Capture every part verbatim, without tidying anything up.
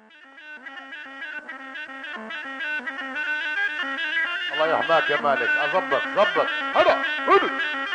الله يحماك يا مالك. اظبط ظبط. هلا هدى.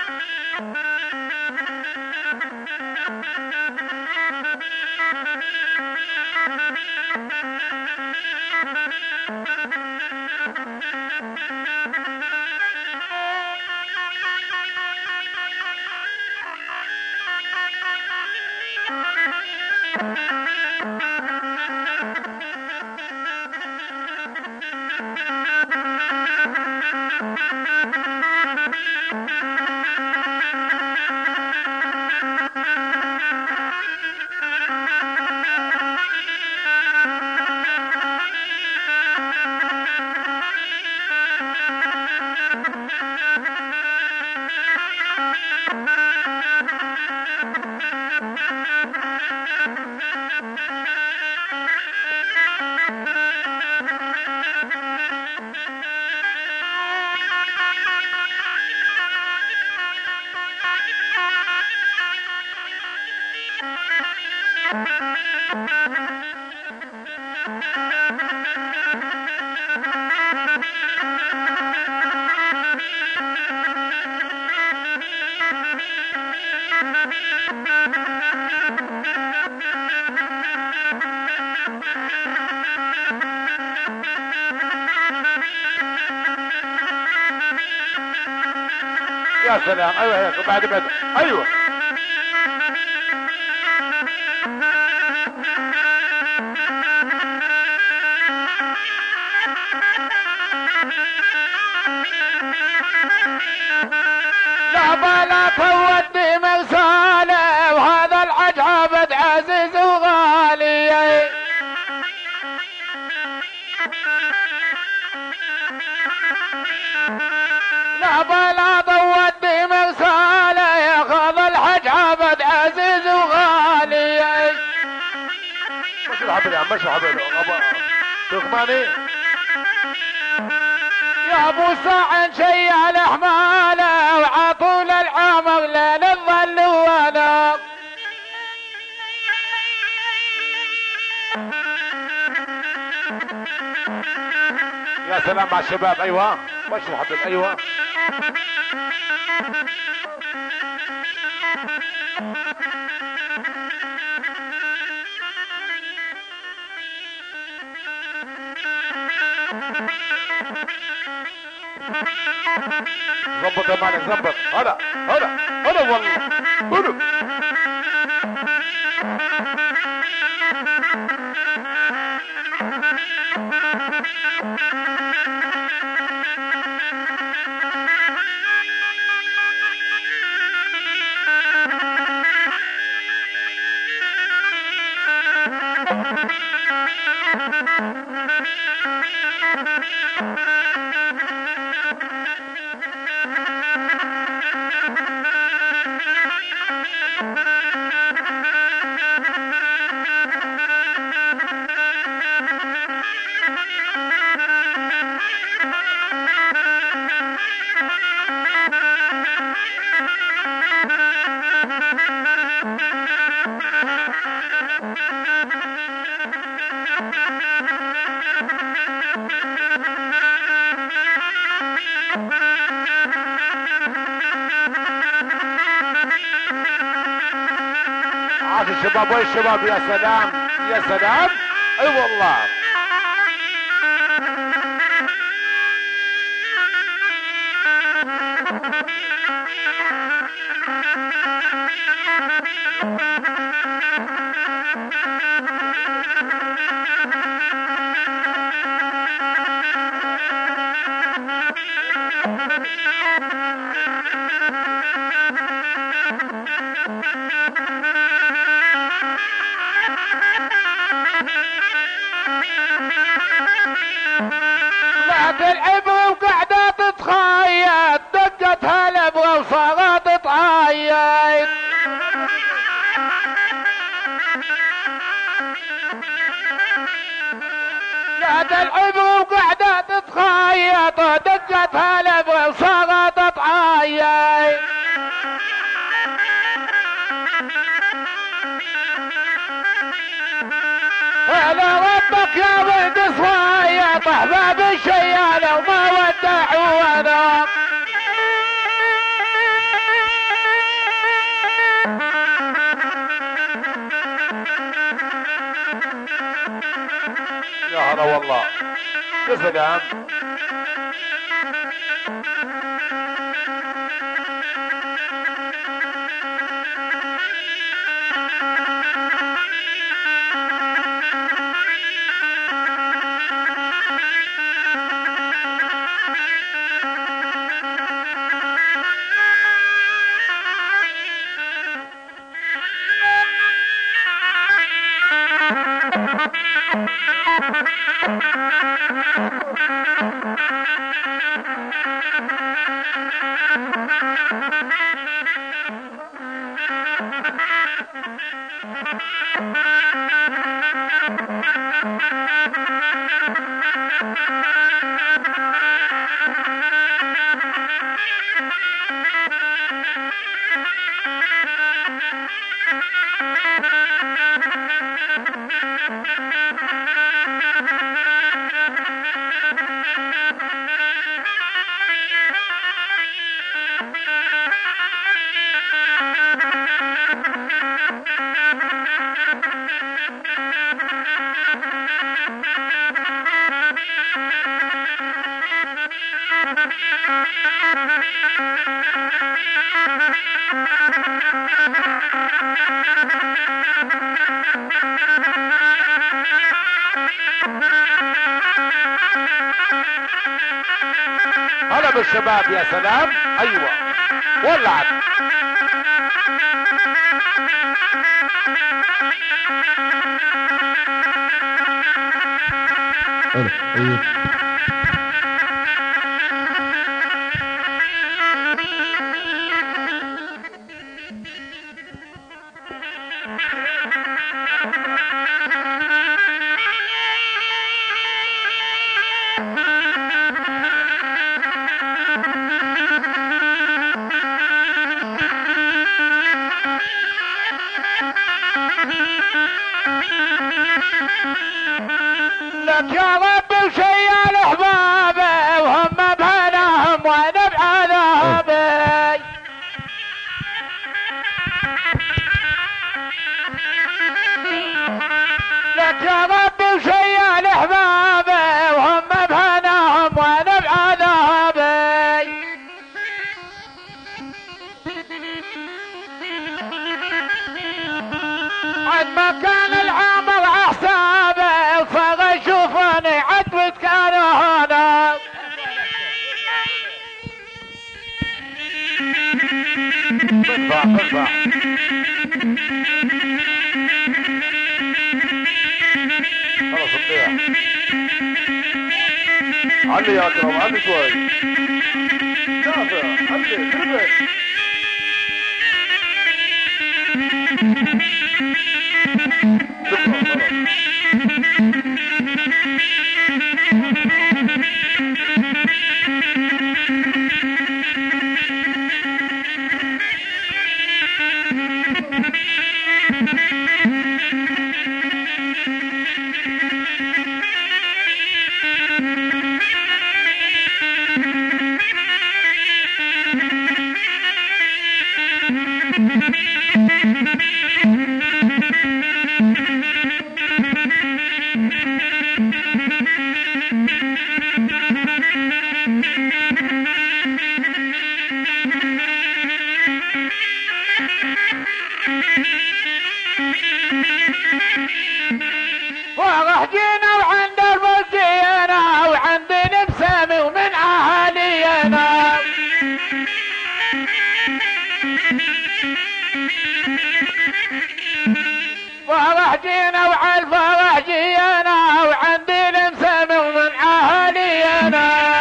يا سلام. ايوه هيك بعد بعد. ايوه لا بلا تودي مرساله وهذا العجاب عزيز وغالي. لا بلا تودي مرساله ياخذ الحج عبد عزيز وغالي. مش الحبل يا عم مش الحبل. تغماني يا ابو سعد شيال حماله وعطول العمر لين الظل وانا. يا سلام مع الشباب. ايوه مش الحبل. ايوه ظبط يا مالك ظبط. هلا هلا هلا والله هلا. عاش الشباب. وين الشباب؟ يا سلام يا سلام. اي أيوة والله. لا تلعب وقاعدة تتخيط دقتها الابغى وصارت تعيط. لا تلعب وقاعدة تتخيط دقتها الابغى وصارت تعيط. هلا رد لك يا ولد صايطه باب الشيالة وما ودعونا. يا هلا والله يا سلام. هلا بالشباب يا سلام. ايوه ولعت. لك يا رب وشيال احبابي وهم بهناهم وانا بعذابي. لك يا رب وشيال احبابي وهم بهناهم وانا بعذابي. عد ما كان العمر احسابي فغى شوفني عد كان هنا. ارفع ارفع. خلاص نضيع. علي يا اكرم علي شوي. دافع علي تربح. شكرا خلاص. وراح جينا وعند البلدينا وعند نبسامي ومن اهالينا. وراح جينا وعلى الفرح جينا وعند نبسامي ومن اهالينا.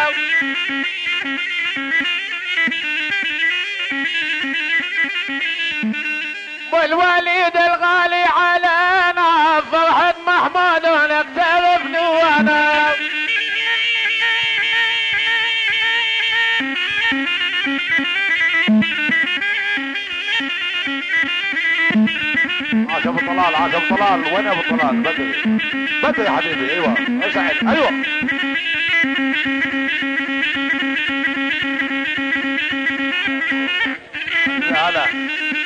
والوليد الغالي علينا فرحة محمود ولك تعرفني وانا. عشان طلال عاش ابو طلال. وين ابو طلال؟ بدري بدري يا حبيبي. ايوه اسعد. ايوه يا هلا.